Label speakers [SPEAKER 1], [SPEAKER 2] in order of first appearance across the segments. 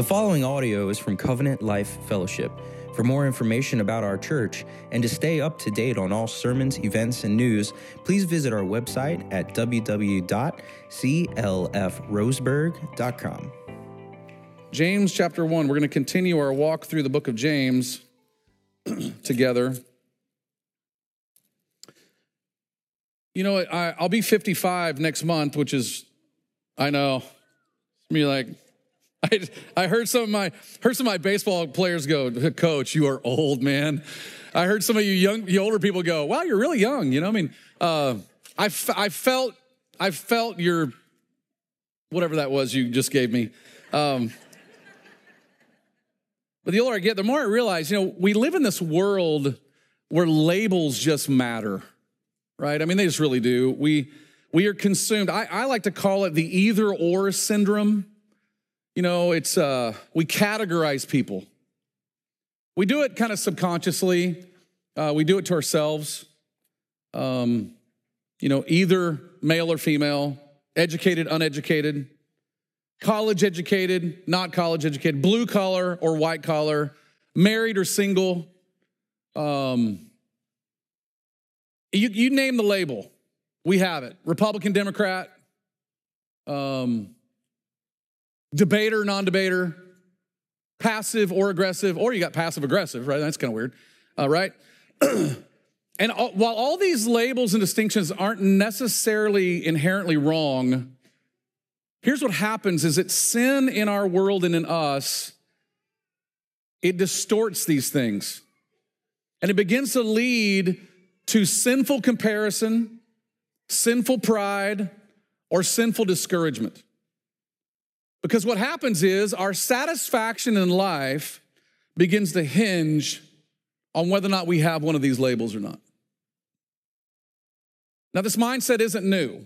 [SPEAKER 1] following audio is from Covenant Life Fellowship. For more information about our church and to stay up to date on all sermons, events, and news, please visit our website at www.clfroseburg.com.
[SPEAKER 2] James chapter 1. We're going to continue our walk through the book of James together. You know, I'll be 55 next month, which is, I know, me like, I heard some of my baseball players go, "Coach, you are old, man." I heard some of you older people go, "Wow, you're really young." You know, I mean, I felt your whatever that was you just gave me. But the older I get, the more I realize, you know, we live in this world where labels just matter, right? I mean, they just really do. We are consumed. I like to call it the either-or syndrome. You know, it's we categorize people. We do it kind of subconsciously. We do it to ourselves. You know, either male or female, educated, uneducated, college educated, not college educated, blue collar or white collar, married or single. You name the label, we have it. Republican, Democrat, debater, non-debater, passive or aggressive, or you got passive-aggressive, right? That's kind of weird, right? And while all these labels and distinctions aren't necessarily inherently wrong, here's what happens is that sin in our world and in us, it distorts these things. And it begins to lead to sinful comparison, sinful pride, or sinful discouragement. Because what happens is our satisfaction in life begins to hinge on whether or not we have one of these labels or not. Now, this mindset isn't new.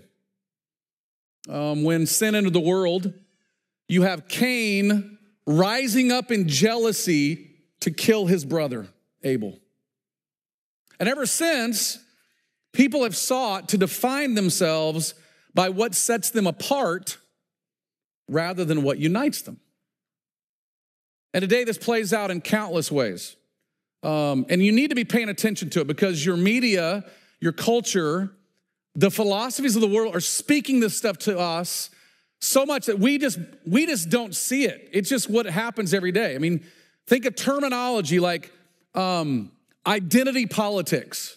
[SPEAKER 2] When sin entered the world, you have Cain rising up in jealousy to kill his brother, Abel. And ever since, people have sought to define themselves by what sets them apart rather than what unites them. And today this plays out in countless ways. And you need to be paying attention to it because your media, your culture, the philosophies of the world are speaking this stuff to us so much that we just don't see it. It's just what happens every day. I mean, think of terminology like identity politics.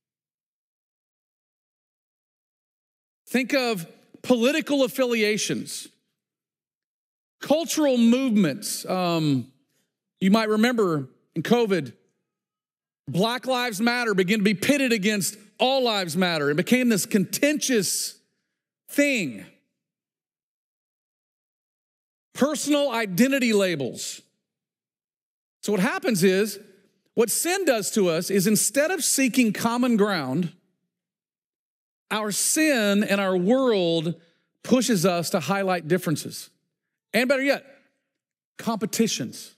[SPEAKER 2] Think of political affiliations. Cultural movements. You might remember in COVID, Black Lives Matter began to be pitted against All Lives Matter. It became this contentious thing. Personal identity labels. So what happens is, what sin does to us is instead of seeking common ground, our sin and our world pushes us to highlight differences. And better yet, competitions.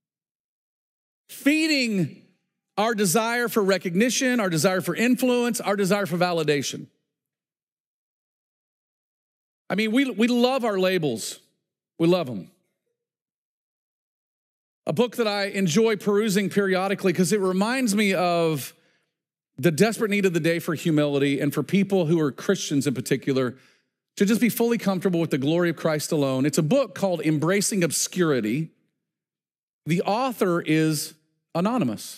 [SPEAKER 2] Feeding our desire for recognition, our desire for influence, our desire for validation. I mean, we love our labels. We love them. A book that I enjoy perusing periodically because it reminds me of the desperate need of the day for humility and for people who are Christians in particular to just be fully comfortable with the glory of Christ alone. It's a book called Embracing Obscurity. The author is anonymous.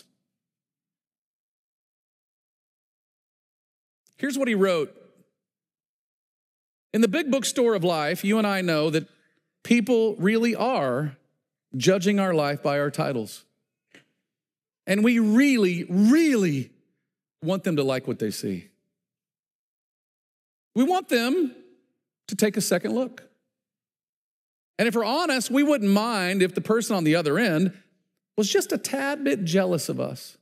[SPEAKER 2] Here's what he wrote. In the big bookstore of life, you and I know that people really are judging our life by our titles. And we really, really want them to like what they see. We want them to take a second look. And if we're honest, we wouldn't mind if the person on the other end was just a tad bit jealous of us.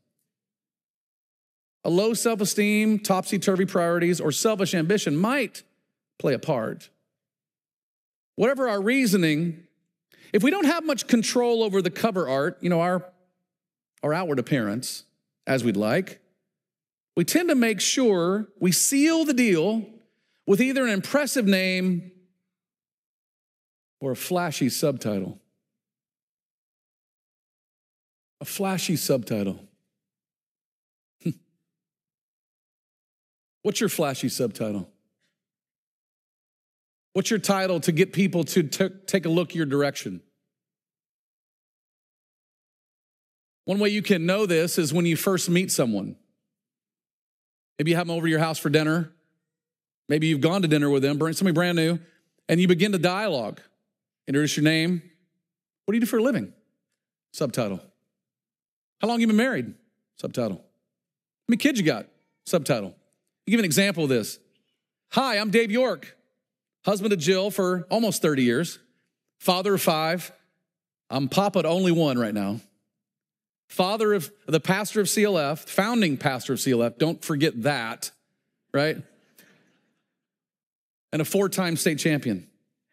[SPEAKER 2] A low self-esteem, topsy-turvy priorities, or selfish ambition might play a part. Whatever our reasoning, if we don't have much control over the cover art, you know, our outward appearance, as we'd like, we tend to make sure we seal the deal with either an impressive name or a flashy subtitle. A flashy subtitle. What's your flashy subtitle? What's your title to get people to take a look your direction? One way you can know this is when you first meet someone. Maybe you have them over to your house for dinner. Maybe you've gone to dinner with them, somebody brand new, and you begin to dialogue. Introduce your name. What do you do for a living? Subtitle. How long have you been married? Subtitle. How many kids you got? Subtitle. I'll give an example of this. Hi, I'm Dave York, husband to Jill for almost 30 years, father of 5. I'm papa to only 1 right now. Father of the pastor of CLF, founding pastor of CLF. Don't forget that, right? And a 4-time state champion.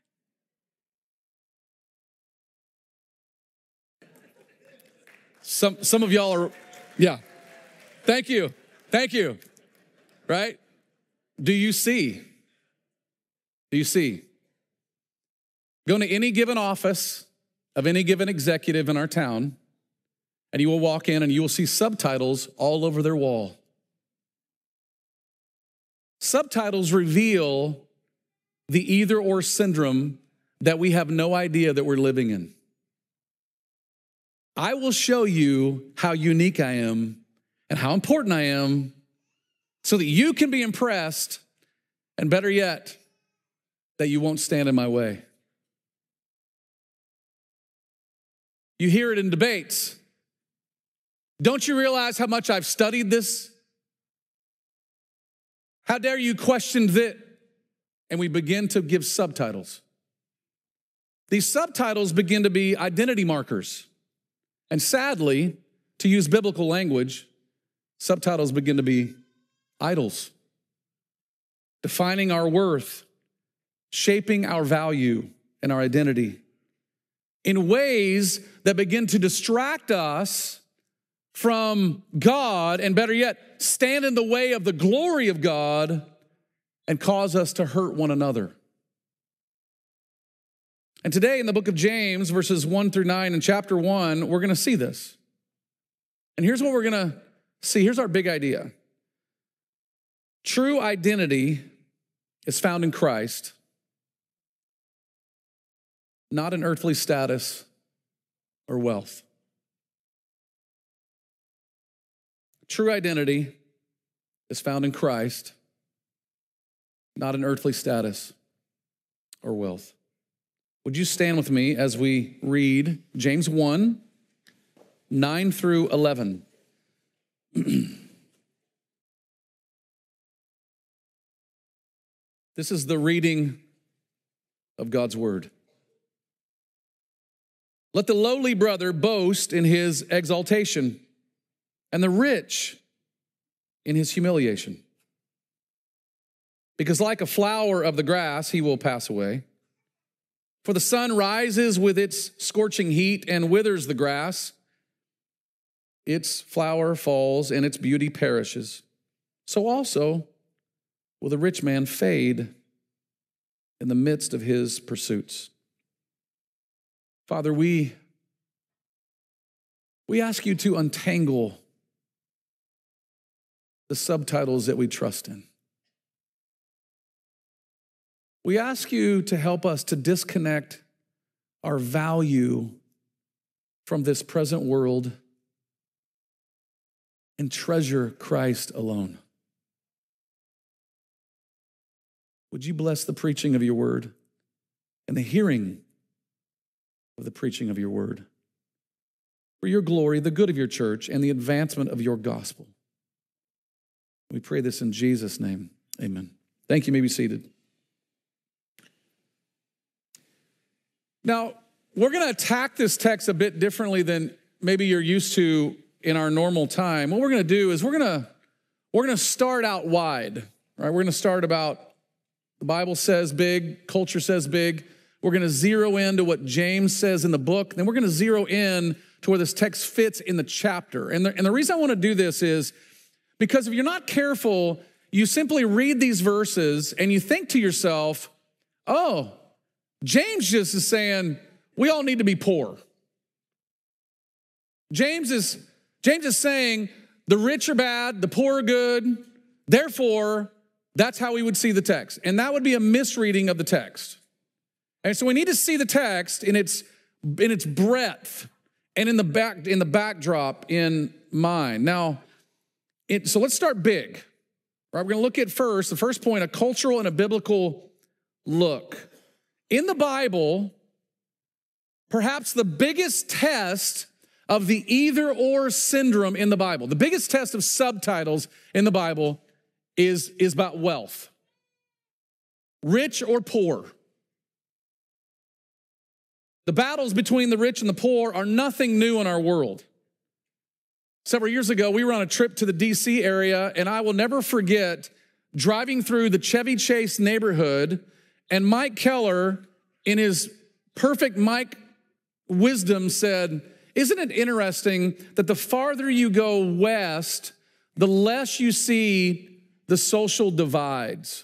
[SPEAKER 2] Some of y'all are, yeah. Thank you. Right? Do you see? Do you see? Go into any given office of any given executive in our town, and you will walk in and you will see subtitles all over their wall. Subtitles reveal the either-or syndrome that we have no idea that we're living in. I will show you how unique I am and how important I am so that you can be impressed, and better yet, that you won't stand in my way. You hear it in debates. Don't you realize how much I've studied this? How dare you question that? And we begin to give subtitles. These subtitles begin to be identity markers. And sadly, to use biblical language, subtitles begin to be idols, defining our worth, shaping our value and our identity in ways that begin to distract us from God, and better yet, stand in the way of the glory of God and cause us to hurt one another. And today in the book of James, verses 1 through 9 in chapter 1, we're going to see this. And here's what we're going to see. Here's our big idea. True identity is found in Christ, not in earthly status or wealth. True identity is found in Christ, not in earthly status or wealth. Would you stand with me as we read James 1, 9 through 11? This is the reading of God's word. Let the lowly brother boast in his exaltation, and the rich in his humiliation. Because like a flower of the grass, he will pass away. For the sun rises with its scorching heat and withers the grass. Its flower falls and its beauty perishes. So also will the rich man fade in the midst of his pursuits. Father, we ask you to untangle the subtitles that we trust in. We ask you to help us to disconnect our value from this present world and treasure Christ alone. Would you bless the preaching of your word and the hearing of the preaching of your word for your glory, the good of your church, and the advancement of your gospel. We pray this in Jesus' name. Amen. Thank you. You may be seated. Now, we're going to attack this text a bit differently than maybe you're used to in our normal time. What we're going to do is we're going to start out wide, right? We're going to start about the Bible says big, culture says big. We're going to zero into what James says in the book. Then we're going to zero in to where this text fits in the chapter. And the reason I want to do this is because if you're not careful, you simply read these verses and you think to yourself, oh, James just is saying we all need to be poor. James is saying the rich are bad, the poor are good. Therefore, that's how we would see the text. And that would be a misreading of the text. And so we need to see the text in its breadth and in the backdrop in mind. Now, so let's start big. Right, we're going to look at the first point, a cultural and a biblical look. In the Bible, perhaps the biggest test of the either-or syndrome in the Bible, the biggest test of subtitles in the Bible is about wealth. Rich or poor. The battles between the rich and the poor are nothing new in our world. Several years ago, we were on a trip to the D.C. area, and I will never forget driving through the Chevy Chase neighborhood, and Mike Keller, in his perfect Mike wisdom, said, "Isn't it interesting that the farther you go west, the less you see the social divides?"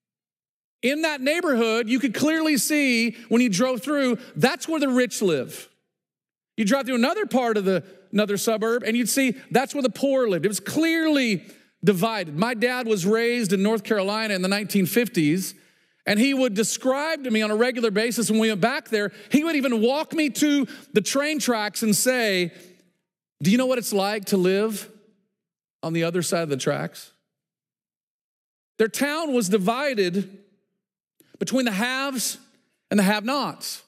[SPEAKER 2] In that neighborhood, you could clearly see when you drove through, that's where the rich live. You drive through another part of another suburb, and you'd see that's where the poor lived. It was clearly divided. My dad was raised in North Carolina in the 1950s, and he would describe to me on a regular basis when we went back there, he would even walk me to the train tracks and say, "Do you know what it's like to live on the other side of the tracks?" Their town was divided between the haves and the have-nots.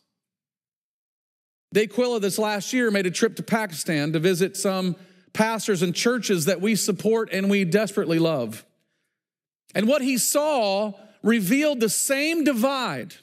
[SPEAKER 2] D'Aquila this last year made a trip to Pakistan to visit some pastors and churches that we support and we desperately love. And what he saw revealed the same divide.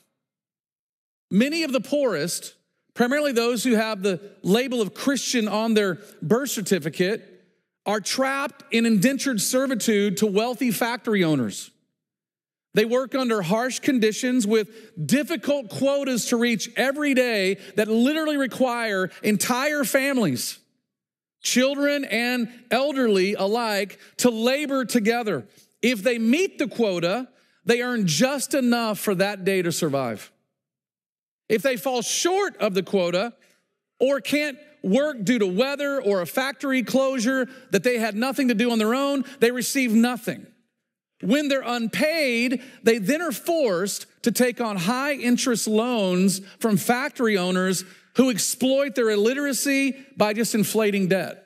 [SPEAKER 2] Many of the poorest, primarily those who have the label of Christian on their birth certificate, are trapped in indentured servitude to wealthy factory owners. They work under harsh conditions with difficult quotas to reach every day that literally require entire families, children and elderly alike, to labor together. If they meet the quota, they earn just enough for that day to survive. If they fall short of the quota or can't work due to weather or a factory closure that they had nothing to do on their own, they receive nothing. When they're unpaid, they then are forced to take on high interest loans from factory owners who exploit their illiteracy by just inflating debt.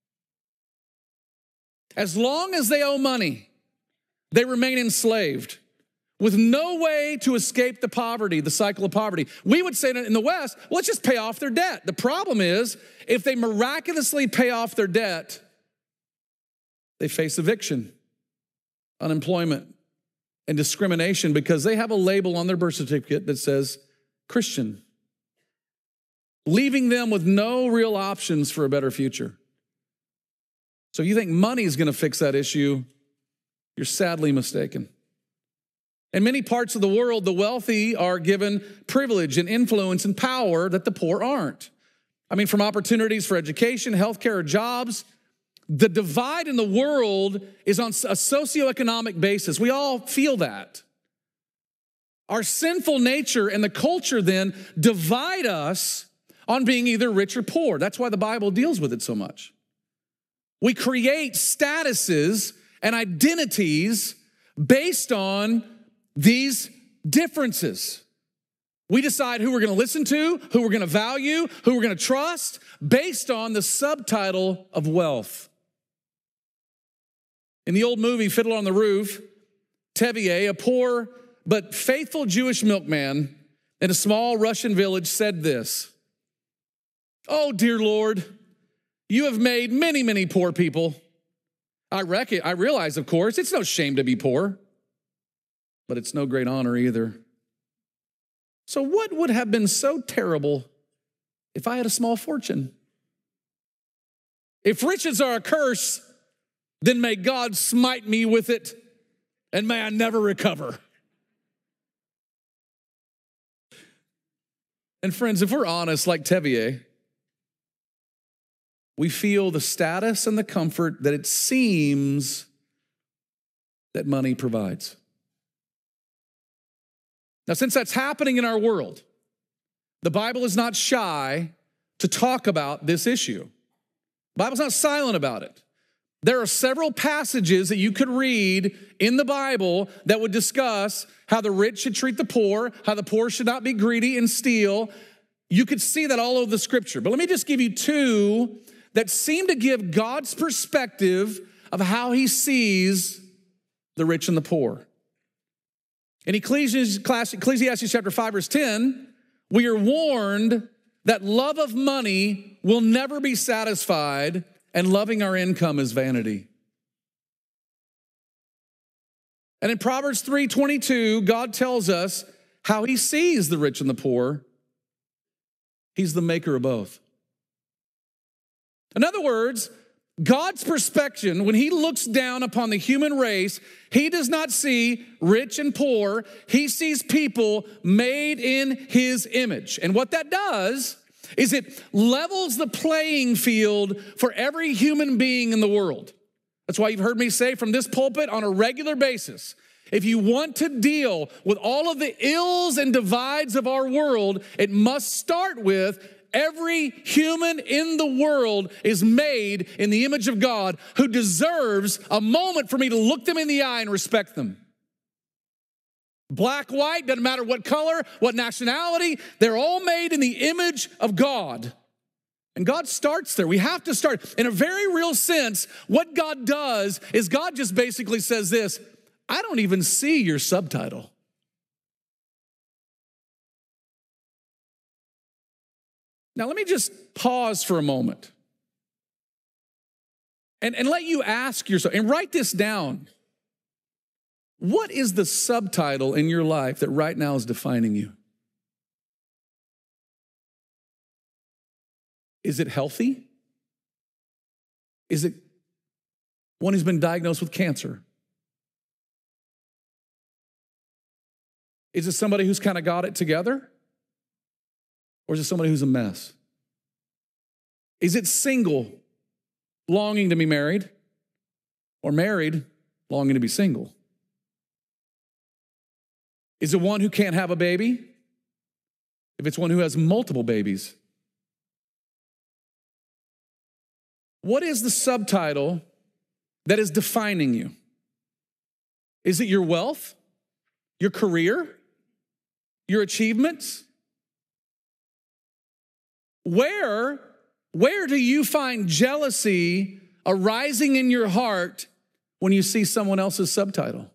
[SPEAKER 2] As long as they owe money, they remain enslaved with no way to escape the cycle of poverty. We would say in the West, well, let's just pay off their debt. The problem is, if they miraculously pay off their debt, they face eviction, unemployment, and discrimination because they have a label on their birth certificate that says Christian, leaving them with no real options for a better future. So you think money is going to fix that issue? You're sadly mistaken. In many parts of the world, the wealthy are given privilege and influence and power that the poor aren't. I mean, from opportunities for education, healthcare, or jobs. The divide in the world is on a socioeconomic basis. We all feel that. Our sinful nature and the culture then divide us on being either rich or poor. That's why the Bible deals with it so much. We create statuses and identities based on these differences. We decide who we're going to listen to, who we're going to value, who we're going to trust, based on the subtitle of wealth. In the old movie Fiddler on the Roof, Tevye, a poor but faithful Jewish milkman in a small Russian village, said this: "Oh, dear Lord, you have made many, many poor people. I realize, of course, it's no shame to be poor, but it's no great honor either. So what would have been so terrible if I had a small fortune? If riches are a curse, then may God smite me with it, and may I never recover." And friends, if we're honest, like Tevye, we feel the status and the comfort that it seems that money provides. Now, since that's happening in our world, the Bible is not shy to talk about this issue. The Bible's not silent about it. There are several passages that you could read in the Bible that would discuss how the rich should treat the poor, how the poor should not be greedy and steal. You could see that all over the scripture. But let me just give you two that seem to give God's perspective of how he sees the rich and the poor. In Ecclesiastes chapter 5, verse 10, we are warned that love of money will never be satisfied, and loving our income is vanity. And in Proverbs 3:22, God tells us how he sees the rich and the poor. He's the maker of both. In other words, God's perspective, when he looks down upon the human race, he does not see rich and poor. He sees people made in his image. And what that does is it levels the playing field for every human being in the world. That's why you've heard me say from this pulpit on a regular basis, if you want to deal with all of the ills and divides of our world, it must start with every human in the world is made in the image of God who deserves a moment for me to look them in the eye and respect them. Black, white, doesn't matter what color, what nationality, they're all made in the image of God. And God starts there. We have to start. In a very real sense, what God does is God just basically says this, I don't even see your subtitle. Now, let me just pause for a moment and let you ask yourself, and write this down. What is the subtitle in your life that right now is defining you? Is it healthy? Is it one who's been diagnosed with cancer? Is it somebody who's kind of got it together? Or is it somebody who's a mess? Is it single, longing to be married? Or married, longing to be single? Is it one who can't have a baby? If it's one who has multiple babies? What is the subtitle that is defining you? Is it your wealth? Your career? Your achievements? Where do you find jealousy arising in your heart when you see someone else's subtitle?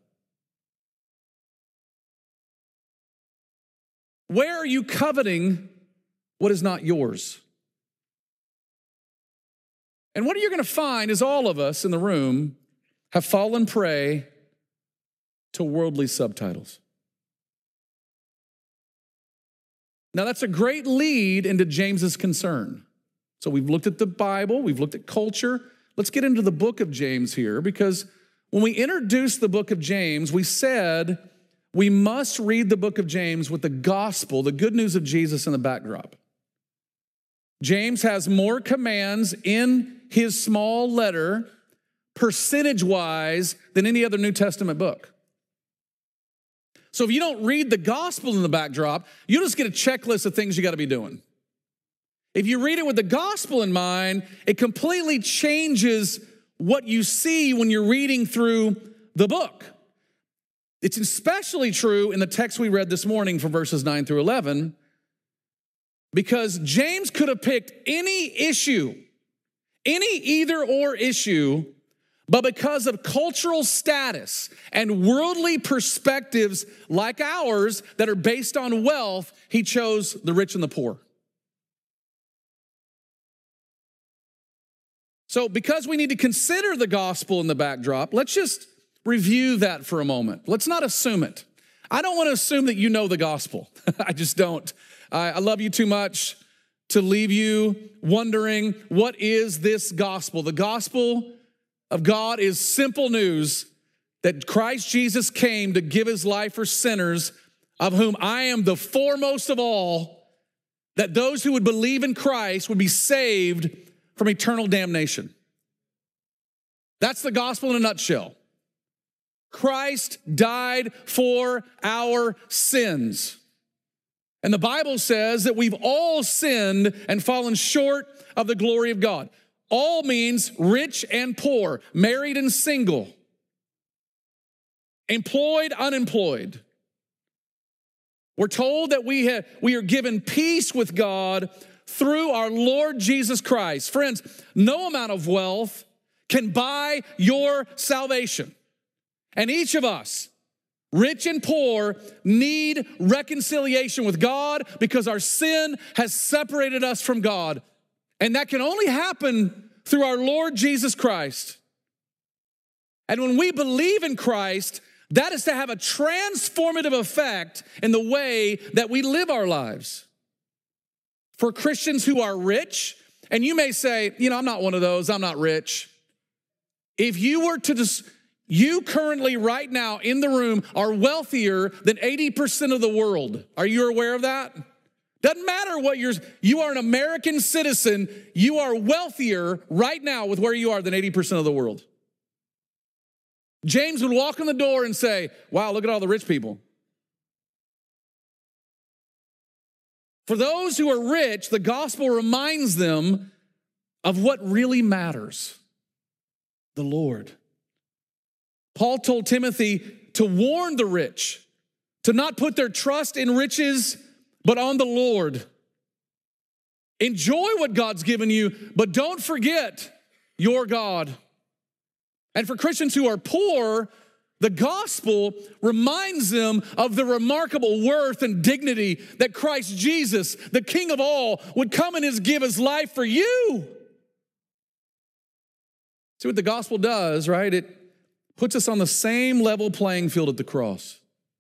[SPEAKER 2] Where are you coveting what is not yours? And what you're going to find is all of us in the room have fallen prey to worldly subtitles. Now, that's a great lead into James's concern. So we've looked at the Bible, we've looked at culture. Let's get into the book of James here, because when we introduced the book of James, we said we must read the book of James with the gospel, the good news of Jesus in the backdrop. James has more commands in his small letter, percentage-wise, than any other New Testament book. So if you don't read the gospel in the backdrop, you just get a checklist of things you got to be doing. If you read it with the gospel in mind, it completely changes what you see when you're reading through the book. It's especially true in the text we read this morning from verses 9 through 11, because James could have picked any issue, any either or issue, but because of cultural status and worldly perspectives like ours that are based on wealth, he chose the rich and the poor. So because we need to consider the gospel in the backdrop, let's just review that for a moment. Let's not assume it. I don't want to assume that you know the gospel. I just don't. I love you too much to leave you wondering, what is this gospel? The gospel of God is simple news that Christ Jesus came to give his life for sinners, of whom I am the foremost of all, that those who would believe in Christ would be saved from eternal damnation. That's the gospel in a nutshell. Christ died for our sins. And the Bible says that we've all sinned and fallen short of the glory of God. All means rich and poor, married and single, employed, unemployed. We're told that we are given peace with God through our Lord Jesus Christ. Friends, no amount of wealth can buy your salvation. And each of us, rich and poor, need reconciliation with God because our sin has separated us from God. And that can only happen through our Lord Jesus Christ. And when we believe in Christ, that is to have a transformative effect in the way that we live our lives. For Christians who are rich, and you may say, I'm not one of those, I'm not rich. If you were to you currently right now in the room are wealthier than 80% of the world. Are you aware of that? Doesn't matter what you are an American citizen, you are wealthier right now with where you are than 80% of the world. James would walk in the door and say, wow, look at all the rich people. For those who are rich, the gospel reminds them of what really matters, the Lord. Paul told Timothy to warn the rich, to not put their trust in riches, but on the Lord. Enjoy what God's given you, but don't forget your God. And for Christians who are poor, the gospel reminds them of the remarkable worth and dignity that Christ Jesus, the King of all, would come and give his life for you. See what the gospel does, right? It puts us on the same level playing field at the cross.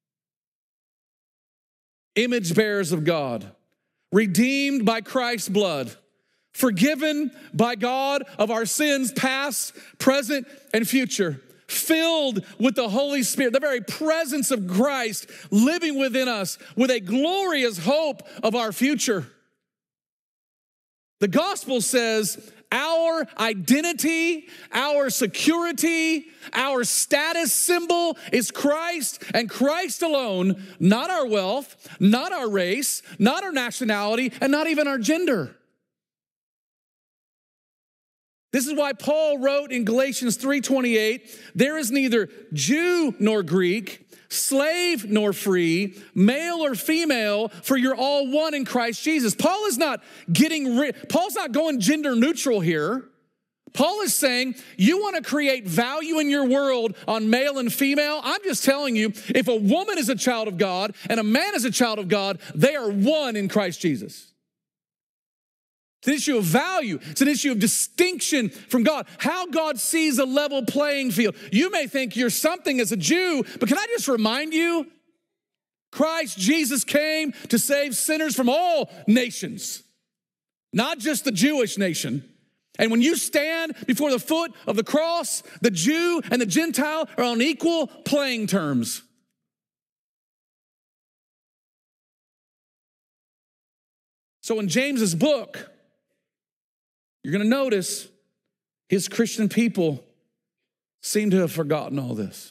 [SPEAKER 2] Image bearers of God, redeemed by Christ's blood, forgiven by God of our sins past, present, and future, filled with the Holy Spirit, the very presence of Christ living within us with a glorious hope of our future. The gospel says our identity, our security, our status symbol is Christ and Christ alone, not our wealth, not our race, not our nationality, and not even our gender. This is why Paul wrote in Galatians 3:28, there is neither Jew nor Greek, slave nor free, male or female, for you're all one in Christ Jesus. Paul's not going gender neutral here. Paul is saying, you want to create value in your world on male and female? I'm just telling you, if a woman is a child of God and a man is a child of God, they are one in Christ Jesus. It's an issue of value. It's an issue of distinction from God. How God sees a level playing field. You may think you're something as a Jew, but can I just remind you, Christ Jesus came to save sinners from all nations, not just the Jewish nation. And when you stand before the foot of the cross, the Jew and the Gentile are on equal playing terms. So in James's book, you're going to notice his Christian people seem to have forgotten all this.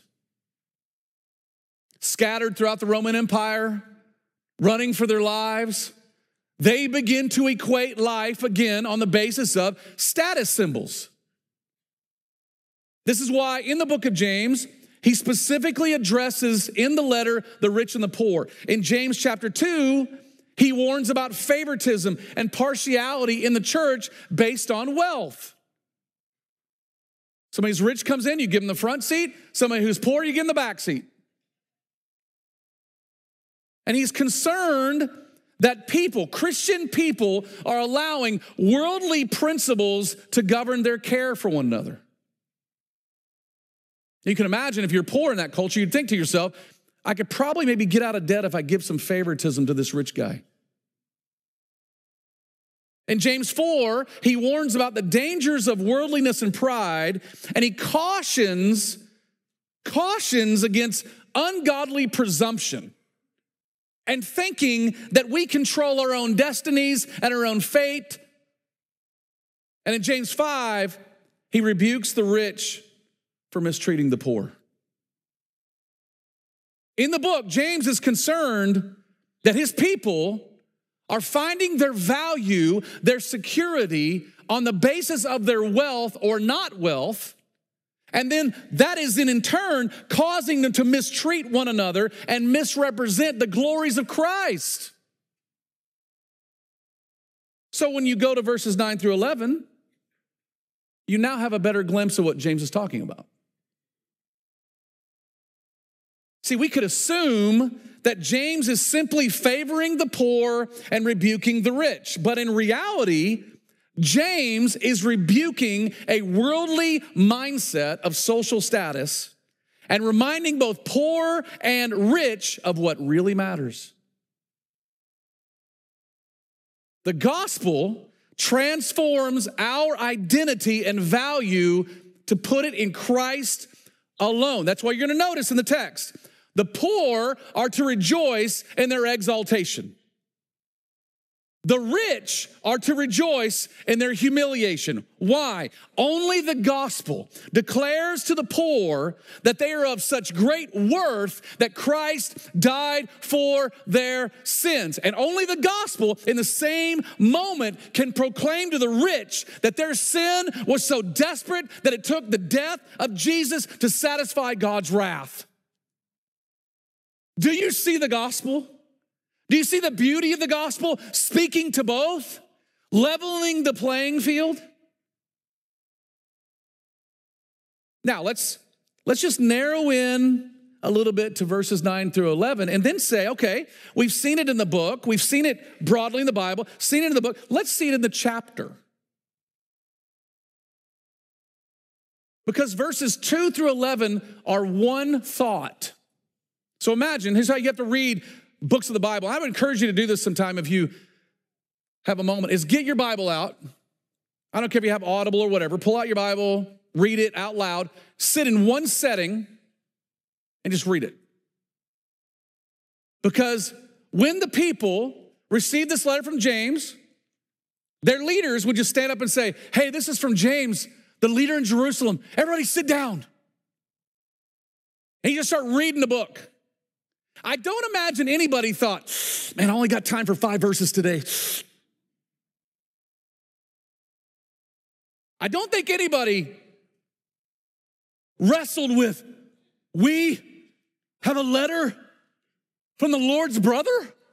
[SPEAKER 2] Scattered throughout the Roman Empire, running for their lives, they begin to equate life again on the basis of status symbols. This is why in the book of James, he specifically addresses in the letter the rich and the poor. In James chapter 2, he warns about favoritism and partiality in the church based on wealth. Somebody who's rich comes in, you give them the front seat. Somebody who's poor, you give them the back seat. And he's concerned that Christian people, are allowing worldly principles to govern their care for one another. You can imagine if you're poor in that culture, you'd think to yourself, I could probably maybe get out of debt if I give some favoritism to this rich guy. In James 4, he warns about the dangers of worldliness and pride, and he cautions against ungodly presumption and thinking that we control our own destinies and our own fate. And in James 5, he rebukes the rich for mistreating the poor. In the book, James is concerned that his people are finding their value, their security on the basis of their wealth or not wealth. And then that is in turn causing them to mistreat one another and misrepresent the glories of Christ. So when you go to verses 9 through 11, you now have a better glimpse of what James is talking about. See, we could assume that James is simply favoring the poor and rebuking the rich. But in reality, James is rebuking a worldly mindset of social status and reminding both poor and rich of what really matters. The gospel transforms our identity and value to put it in Christ alone. That's why you're going to notice in the text, the poor are to rejoice in their exaltation. The rich are to rejoice in their humiliation. Why? Only the gospel declares to the poor that they are of such great worth that Christ died for their sins. And only the gospel in the same moment can proclaim to the rich that their sin was so desperate that it took the death of Jesus to satisfy God's wrath. Do you see the gospel? Do you see the beauty of the gospel speaking to both, leveling the playing field? Now, let's just narrow in a little bit to verses 9 through 11 and then say, okay, we've seen it in the book, we've seen it broadly in the Bible, seen it in the book, let's see it in the chapter. Because verses 2 through 11 are one thought. So imagine, here's how you have to read books of the Bible. I would encourage you to do this sometime if you have a moment, is get your Bible out. I don't care if you have Audible or whatever. Pull out your Bible, read it out loud, sit in one setting and just read it. Because when the people received this letter from James, their leaders would just stand up and say, hey, this is from James, the leader in Jerusalem. Everybody sit down. And you just start reading the book. I don't imagine anybody thought, man, I only got time for 5 verses today. I don't think anybody wrestled with, we have a letter from the Lord's brother.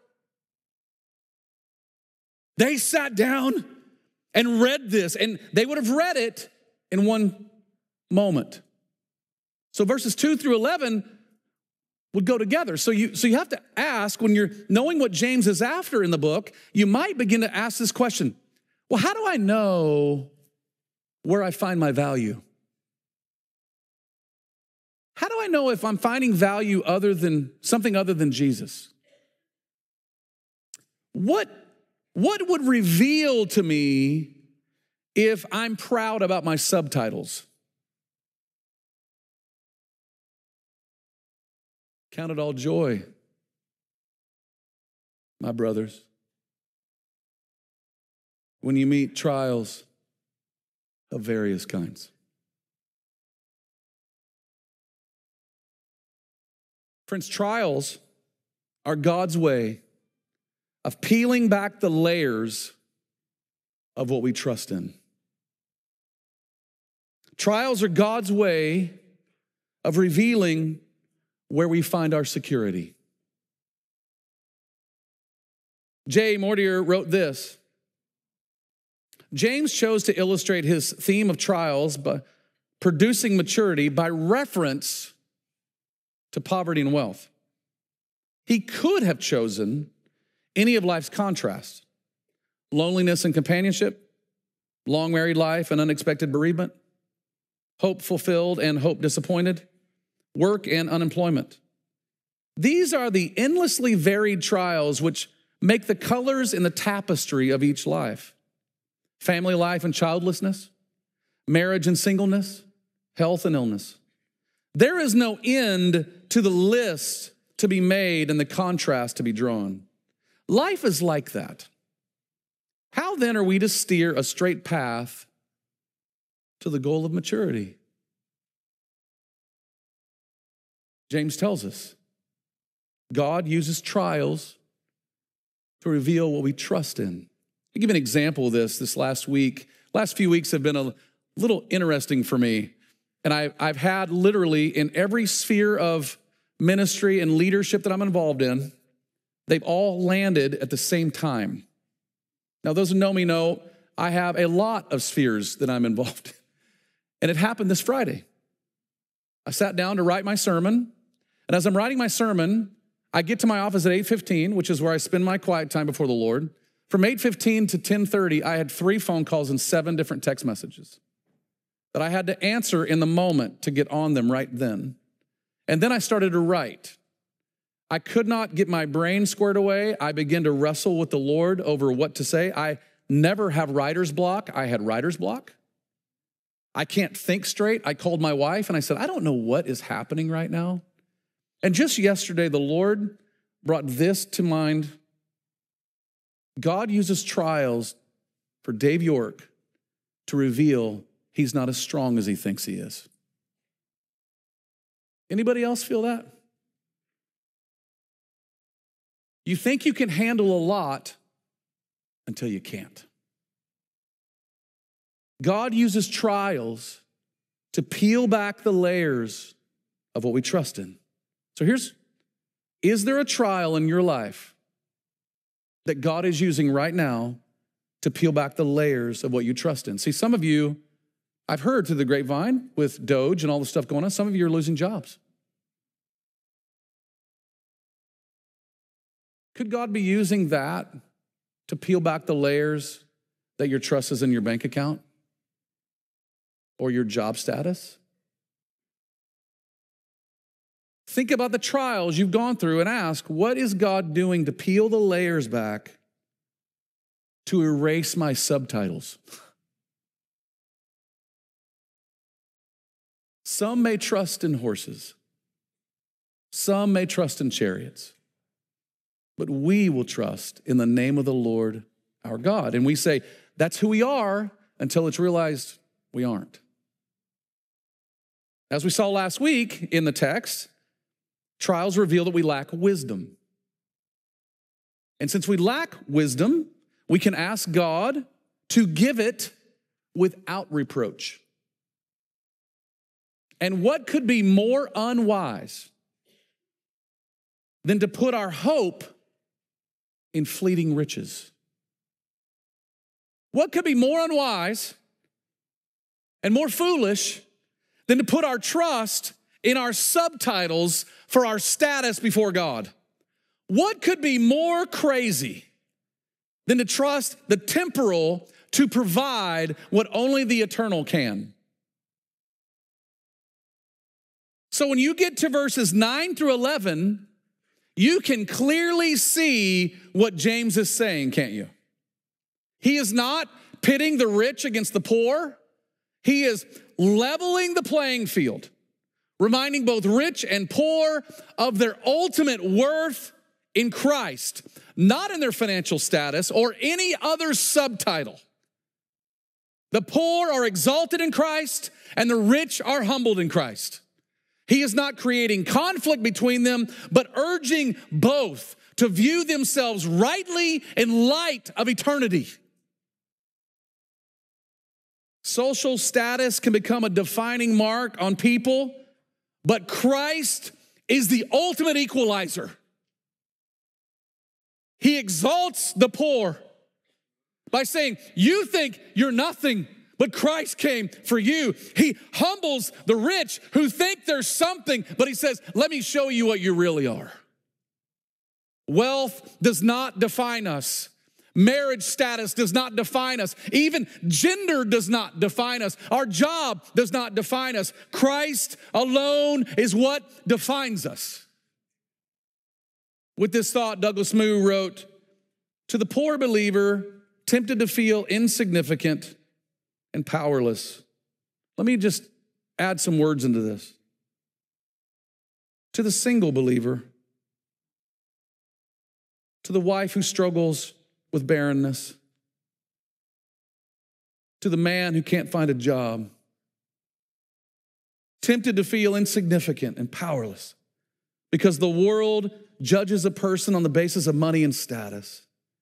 [SPEAKER 2] They sat down and read this, and they would have read it in one moment. So verses 2 through 11 would go together. So you have to ask, when you're knowing what James is after in the book, you might begin to ask this question, well, how do I know where I find my value? How do I know if I'm finding value something other than Jesus? What would reveal to me if I'm proud about my subtitles? Count it all joy, my brothers, when you meet trials of various kinds. Friends, trials are God's way of peeling back the layers of what we trust in. Trials are God's way of revealing where we find our security. J. Mortier wrote this: James chose to illustrate his theme of trials by producing maturity by reference to poverty and wealth. He could have chosen any of life's contrasts: loneliness and companionship, long married life and unexpected bereavement, hope fulfilled and hope disappointed, work and unemployment. These are the endlessly varied trials which make the colors in the tapestry of each life. Family life and childlessness, marriage and singleness, health and illness. There is no end to the list to be made and the contrast to be drawn. Life is like that. How then are we to steer a straight path to the goal of maturity? James tells us God uses trials to reveal what we trust in. I'll give you an example of this last week. Last few weeks have been a little interesting for me. And I've had literally in every sphere of ministry and leadership that I'm involved in, they've all landed at the same time. Now, those who know me know I have a lot of spheres that I'm involved in. And it happened this Friday. I sat down to write my sermon. And as I'm writing my sermon, I get to my office at 8:15, which is where I spend my quiet time before the Lord. From 8:15 to 10:30, I had 3 phone calls and 7 different text messages that I had to answer in the moment to get on them right then. And then I started to write. I could not get my brain squared away. I began to wrestle with the Lord over what to say. I never have writer's block. I had writer's block. I can't think straight. I called my wife and I said, I don't know what is happening right now. And just yesterday, the Lord brought this to mind. God uses trials for Dave York to reveal he's not as strong as he thinks he is. Anybody else feel that? You think you can handle a lot until you can't. God uses trials to peel back the layers of what we trust in. So is there a trial in your life that God is using right now to peel back the layers of what you trust in? See, some of you, I've heard through the grapevine with Doge and all the stuff going on, some of you are losing jobs. Could God be using that to peel back the layers that your trust is in your bank account or your job status? Think about the trials you've gone through and ask, what is God doing to peel the layers back to erase my subtitles? Some may trust in horses. Some may trust in chariots. But we will trust in the name of the Lord our God. And we say, that's who we are until it's realized we aren't. As we saw last week in the text, trials reveal that we lack wisdom. And since we lack wisdom, we can ask God to give it without reproach. And what could be more unwise than to put our hope in fleeting riches? What could be more unwise and more foolish than to put our trust in our subtitles for our status before God? What could be more crazy than to trust the temporal to provide what only the eternal can? So when you get to verses 9 through 11, you can clearly see what James is saying, can't you? He is not pitting the rich against the poor. He is leveling the playing field, reminding both rich and poor of their ultimate worth in Christ, not in their financial status or any other subtitle. The poor are exalted in Christ and the rich are humbled in Christ. He is not creating conflict between them, but urging both to view themselves rightly in light of eternity. Social status can become a defining mark on people, but Christ is the ultimate equalizer. He exalts the poor by saying, you think you're nothing, but Christ came for you. He humbles the rich who think there's something, but he says, let me show you what you really are. Wealth does not define us. Marriage status does not define us. Even gender does not define us. Our job does not define us. Christ alone is what defines us. With this thought, Douglas Moo wrote, to the poor believer tempted to feel insignificant and powerless. Let me just add some words into this. To the single believer, to the wife who struggles with barrenness, to the man who can't find a job, tempted to feel insignificant and powerless because the world judges a person on the basis of money and status.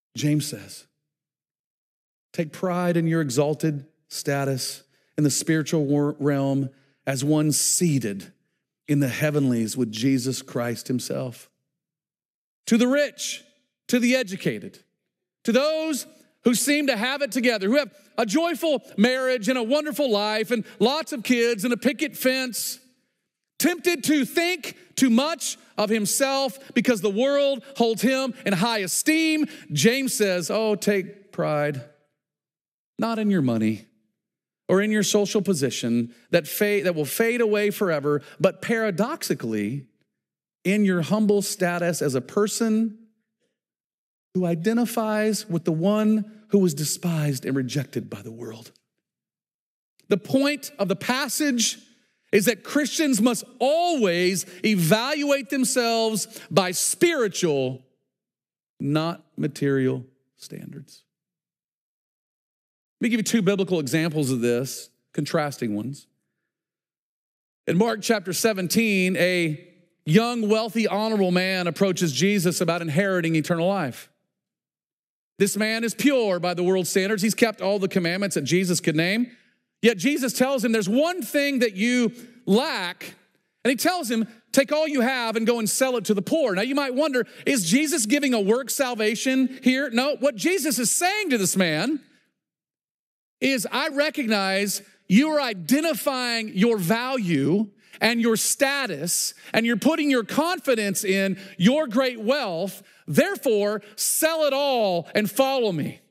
[SPEAKER 2] James says, take pride in your exalted status in the spiritual realm as one seated in the heavenlies with Jesus Christ himself. To the rich, to the educated, to those who seem to have it together, who have a joyful marriage and a wonderful life and lots of kids and a picket fence, tempted to think too much of himself because the world holds him in high esteem, James says, oh, take pride, not in your money or in your social position that will fade away forever, but paradoxically, in your humble status as a person who identifies with the one who was despised and rejected by the world. The point of the passage is that Christians must always evaluate themselves by spiritual, not material standards. Let me give you two biblical examples of this, contrasting ones. In Mark chapter 17, a young, wealthy, honorable man approaches Jesus about inheriting eternal life. This man is pure by the world's standards. He's kept all the commandments that Jesus could name. Yet Jesus tells him, there's one thing that you lack. And he tells him, take all you have and go and sell it to the poor. Now you might wonder, is Jesus giving a work salvation here? No, what Jesus is saying to this man is, I recognize you are identifying your value and your status, and you're putting your confidence in your great wealth. Therefore, sell it all and follow me.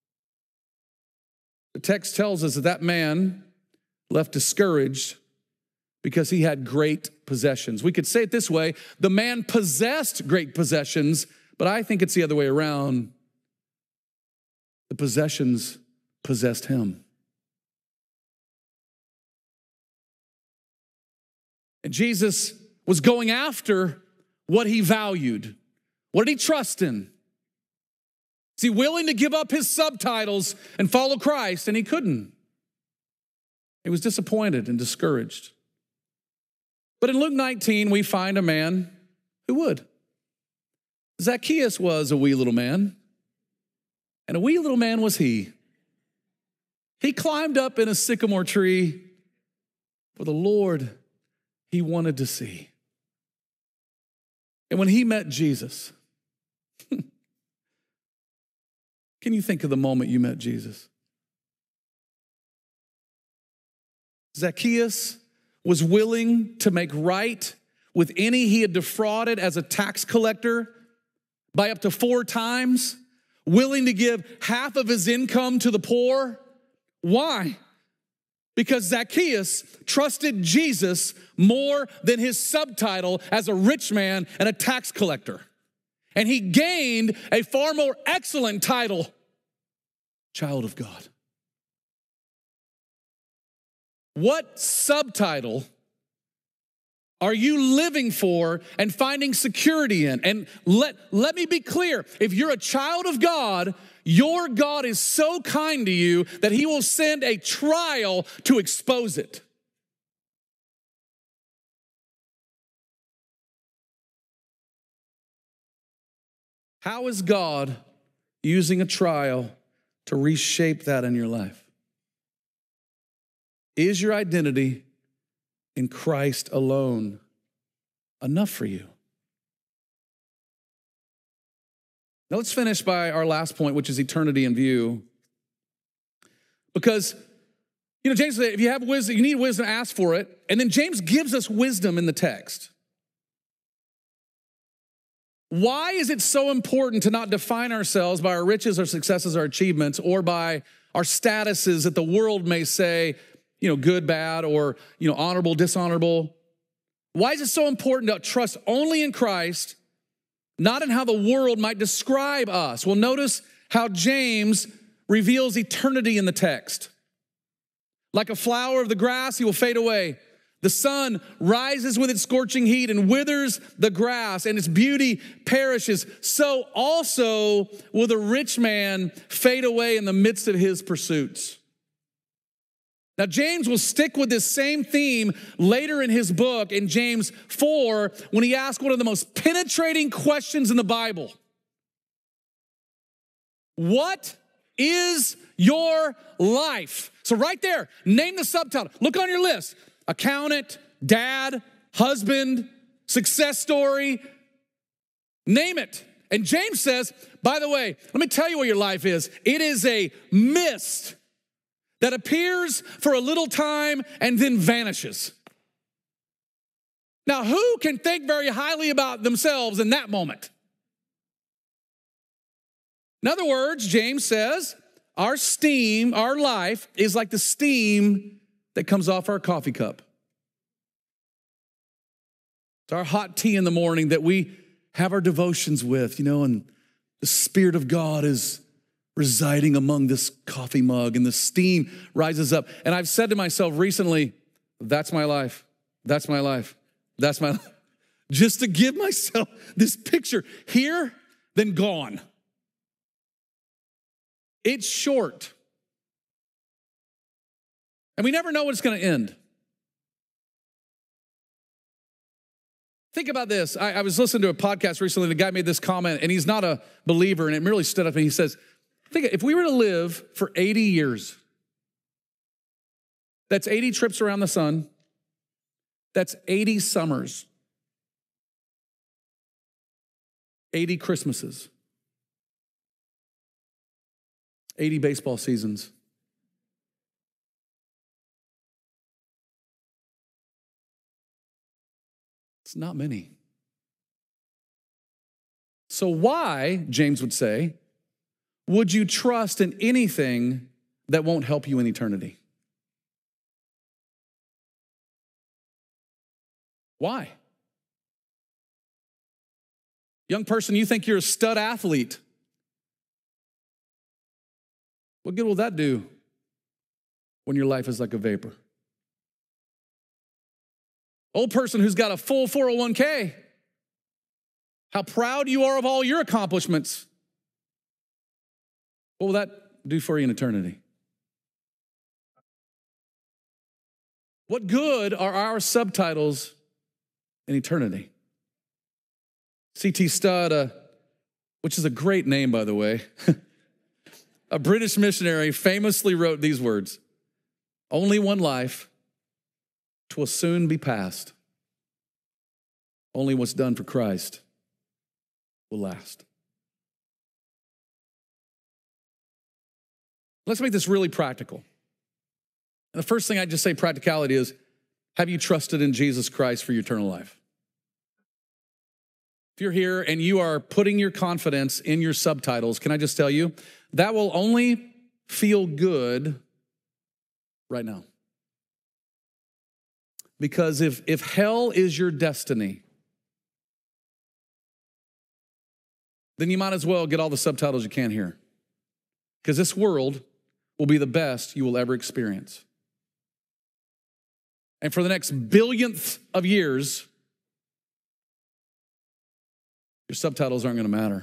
[SPEAKER 2] The text tells us that that man left discouraged because he had great possessions. We could say it this way, the man possessed great possessions, but I think it's the other way around. The possessions possessed him. And Jesus was going after what he valued. What did he trust in? Is he willing to give up his subtitles and follow Christ? And he couldn't. He was disappointed and discouraged. But in Luke 19, we find a man who would. Zacchaeus was a wee little man, and a wee little man was he. He climbed up in a sycamore tree for the Lord he wanted to see. And when he met Jesus, can you think of the moment you met Jesus? Zacchaeus was willing to make right with any he had defrauded as a tax collector by up to 4 times, willing to give half of his income to the poor. Why? Because Zacchaeus trusted Jesus more than his subtitle as a rich man and a tax collector. And he gained a far more excellent title, child of God. What subtitle are you living for and finding security in? And let me be clear, if you're a child of God, your God is so kind to you that he will send a trial to expose it. How is God using a trial to reshape that in your life? Is your identity in Christ alone enough for you? Now let's finish by our last point, which is eternity in view. Because, James said, if you have wisdom, you need wisdom, ask for it. And then James gives us wisdom in the text. Why is it so important to not define ourselves by our riches, our successes, our achievements, or by our statuses that the world may say, good, bad, or, honorable, dishonorable? Why is it so important to trust only in Christ, not in how the world might describe us? Well, notice how James reveals eternity in the text. Like a flower of the grass, he will fade away. The sun rises with its scorching heat and withers the grass, and its beauty perishes. So also will the rich man fade away in the midst of his pursuits. Now, James will stick with this same theme later in his book in James 4 when he asks one of the most penetrating questions in the Bible. What is your life? So right there, name the subtitle. Look on your list. Accountant, dad, husband, success story. Name it. And James says, by the way, let me tell you what your life is. It is a mist that appears for a little time and then vanishes. Now, who can think very highly about themselves in that moment? In other words, James says, our life is like the steam that comes off our coffee cup. It's our hot tea in the morning that we have our devotions with, and the Spirit of God is residing among this coffee mug, and the steam rises up. And I've said to myself recently, that's my life. That's my life. That's my life. Just to give myself this picture, here, then gone. It's short. And we never know when it's going to end. Think about this. I was listening to a podcast recently, and the guy made this comment, and he's not a believer, and it really stood up, and he says, think, if we were to live for 80 years, that's 80 trips around the sun, that's 80 summers, 80 Christmases, 80 baseball seasons. It's not many. So why, James would say, would you trust in anything that won't help you in eternity? Why? Young person, you think you're a stud athlete. What good will that do when your life is like a vapor? Old person who's got a full 401k, how proud you are of all your accomplishments. What will that do for you in eternity? What good are our subtitles in eternity? C.T. Studd, which is a great name, by the way, a British missionary, famously wrote these words: only one life, 'twill soon be past. Only what's done for Christ will last. Let's make this really practical. And the first thing I just say practicality is, have you trusted in Jesus Christ for your eternal life? If you're here and you are putting your confidence in your subtitles, can I just tell you, that will only feel good right now. Because if hell is your destiny, then you might as well get all the subtitles you can here. Because this world will be the best you will ever experience. And for the next billionth of years, your subtitles aren't going to matter.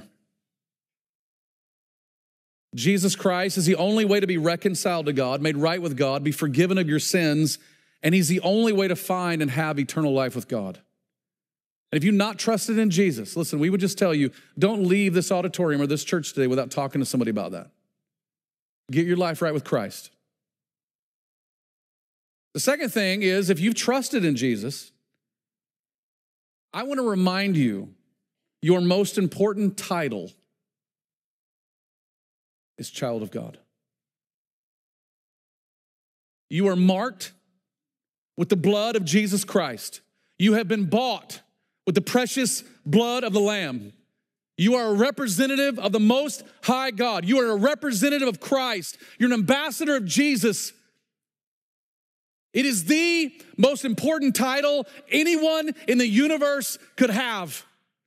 [SPEAKER 2] Jesus Christ is the only way to be reconciled to God, made right with God, be forgiven of your sins, and he's the only way to find and have eternal life with God. And if you've not trusted in Jesus, listen, we would just tell you, don't leave this auditorium or this church today without talking to somebody about that. Get your life right with Christ. The second thing is, if you've trusted in Jesus, I want to remind you, your most important title is child of God. You are marked with the blood of Jesus Christ. You have been bought with the precious blood of the Lamb. You are a representative of the Most High God. You are a representative of Christ. You're an ambassador of Jesus. It is the most important title anyone in the universe could have.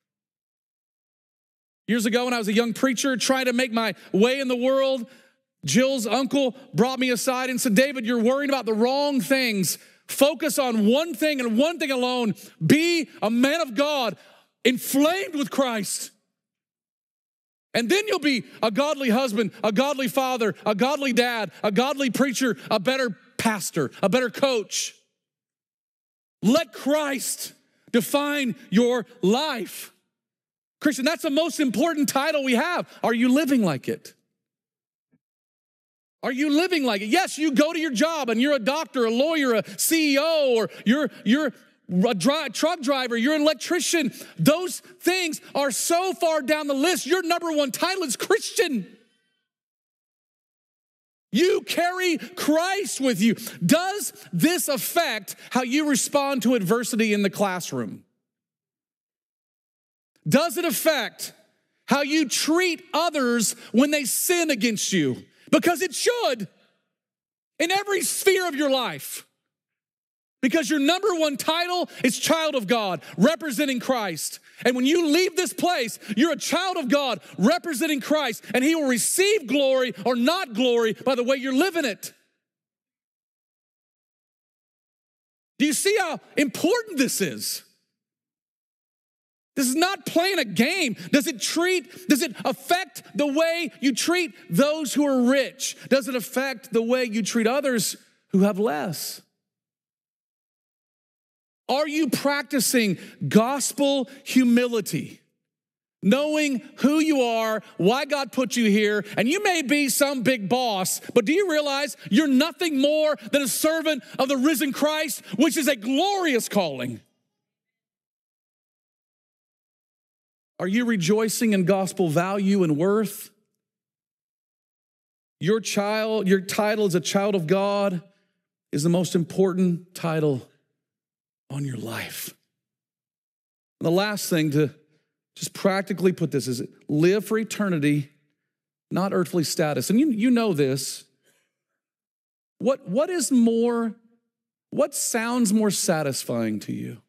[SPEAKER 2] Years ago, when I was a young preacher trying to make my way in the world, Jill's uncle brought me aside and said, David, you're worrying about the wrong things. Focus on one thing and one thing alone. Be a man of God, inflamed with Christ. And then you'll be a godly husband, a godly father, a godly dad, a godly preacher, a better pastor, a better coach. Let Christ define your life. Christian, that's the most important title we have. Are you living like it? Are you living like it? Yes, you go to your job and you're a doctor, a lawyer, a CEO, or you're a truck driver, you're an electrician. Those things are so far down the list. Your number one title is Christian. You carry Christ with you. Does this affect how you respond to adversity in the classroom? Does it affect how you treat others when they sin against you? Because it should, in every sphere of your life. Because your number one title is child of God, representing Christ. And when you leave this place, you're a child of God, representing Christ, and he will receive glory or not glory by the way you're living it. Do you see how important this is? This is not playing a game. Does it affect the way you treat those who are rich? Does it affect the way you treat others who have less? Are you practicing gospel humility? Knowing who you are, why God put you here, and you may be some big boss, but do you realize you're nothing more than a servant of the risen Christ, which is a glorious calling? Are you rejoicing in gospel value and worth? Your title as a child of God is the most important title on your life. And the last thing to just practically put this is live for eternity, not earthly status. And you know this. What sounds more satisfying to you?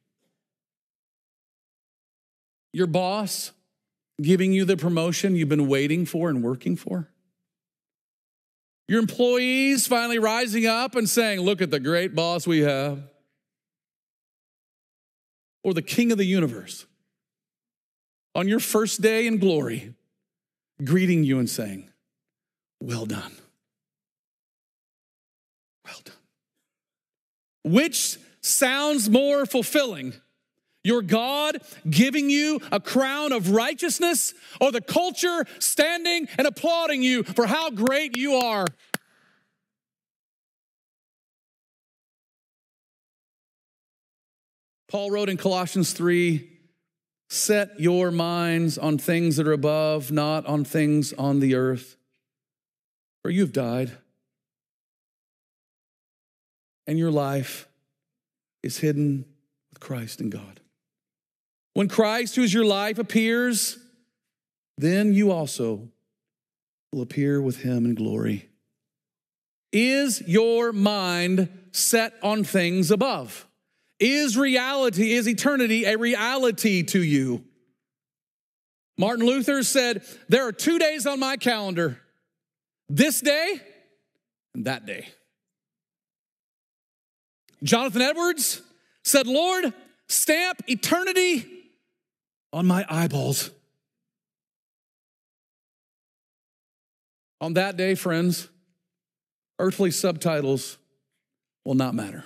[SPEAKER 2] Your boss giving you the promotion you've been waiting for and working for? Your employees finally rising up and saying, look at the great boss we have? Or the King of the universe on your first day in glory, greeting you and saying, well done. Well done. Which sounds more fulfilling? Your God giving you a crown of righteousness, or the culture standing and applauding you for how great you are? Paul wrote in Colossians 3, set your minds on things that are above, not on things on the earth. For you've died, and your life is hidden with Christ in God. When Christ, who is your life, appears, then you also will appear with him in glory. Is your mind set on things above? Is eternity a reality to you? Martin Luther said, there are 2 days on my calendar, this day and that day. Jonathan Edwards said, Lord, stamp eternity on my eyeballs. On that day, friends, earthly subtitles will not matter.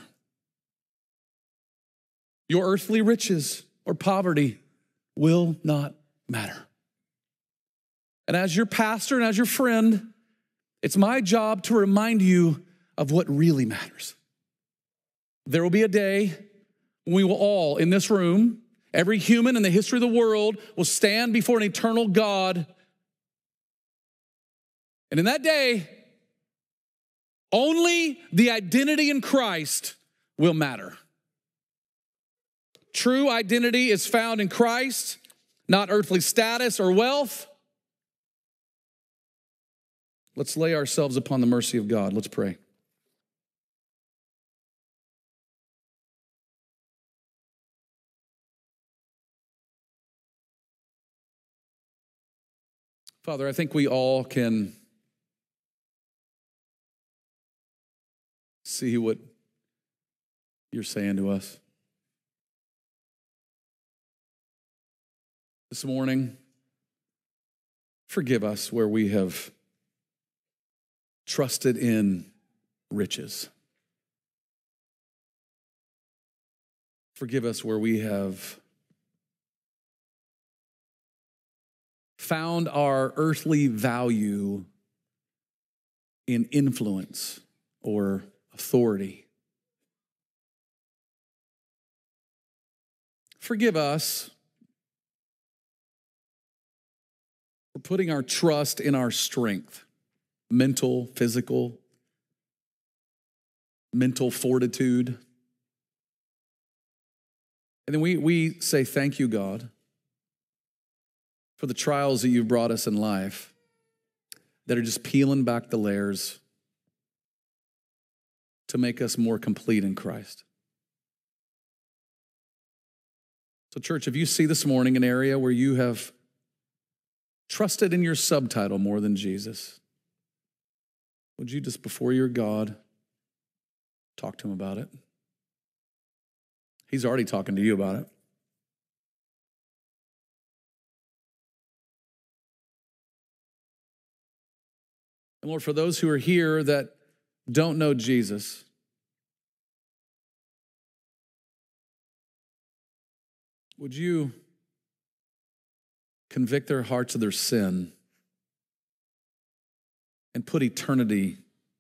[SPEAKER 2] Your earthly riches or poverty will not matter. And as your pastor and as your friend, it's my job to remind you of what really matters. There will be a day when we will all, in this room, every human in the history of the world will stand before an eternal God. And in that day, only the identity in Christ will matter. True identity is found in Christ, not earthly status or wealth. Let's lay ourselves upon the mercy of God. Let's pray. Father, I think we all can see what you're saying to us. This morning, forgive us where we have trusted in riches. Forgive us where we have found our earthly value in influence or authority. Forgive us for putting our trust in our strength, mental, physical, mental fortitude. And then we say, thank you, God, for the trials that you've brought us in life that are just peeling back the layers to make us more complete in Christ. So, church, if you see this morning an area where you have trusted in your subtitle more than Jesus, would you just, before your God, talk to him about it? He's already talking to you about it. And Lord, for those who are here that don't know Jesus, would you convict their hearts of their sin and put eternity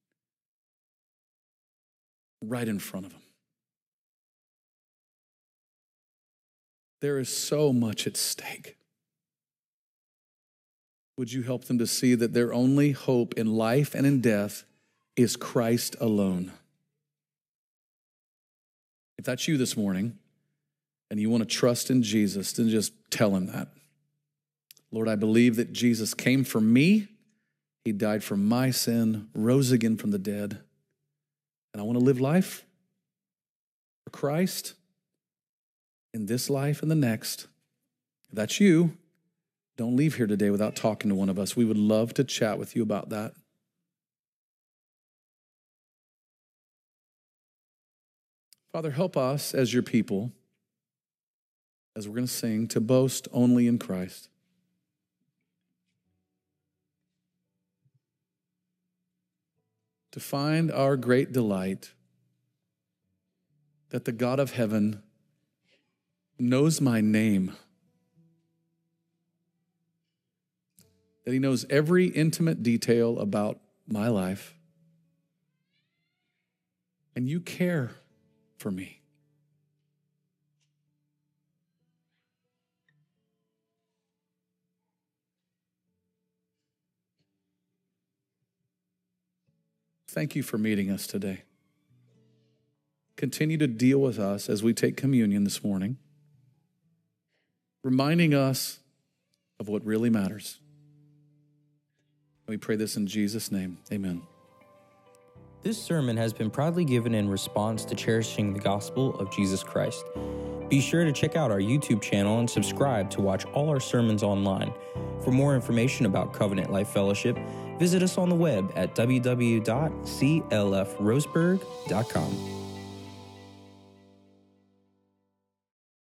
[SPEAKER 2] right in front of them? There is so much at stake. Would you help them to see that their only hope in life and in death is Christ alone? If that's you this morning and you want to trust in Jesus, then just tell him that. Lord, I believe that Jesus came for me. He died for my sin, rose again from the dead. And I want to live life for Christ in this life and the next. If that's you, don't leave here today without talking to one of us. We would love to chat with you about that. Father, help us as your people, as we're going to sing, to boast only in Christ. To find our great delight that the God of heaven knows my name, that he knows every intimate detail about my life, and you care for me. Thank you for meeting us today. Continue to deal with us as we take communion this morning, reminding us of what really matters. We pray this in Jesus' name. Amen.
[SPEAKER 1] This sermon has been proudly given in response to cherishing the gospel of Jesus Christ. Be sure to check out our YouTube channel and subscribe to watch all our sermons online. For more information about Covenant Life Fellowship, visit us on the web at www.clfroseburg.com.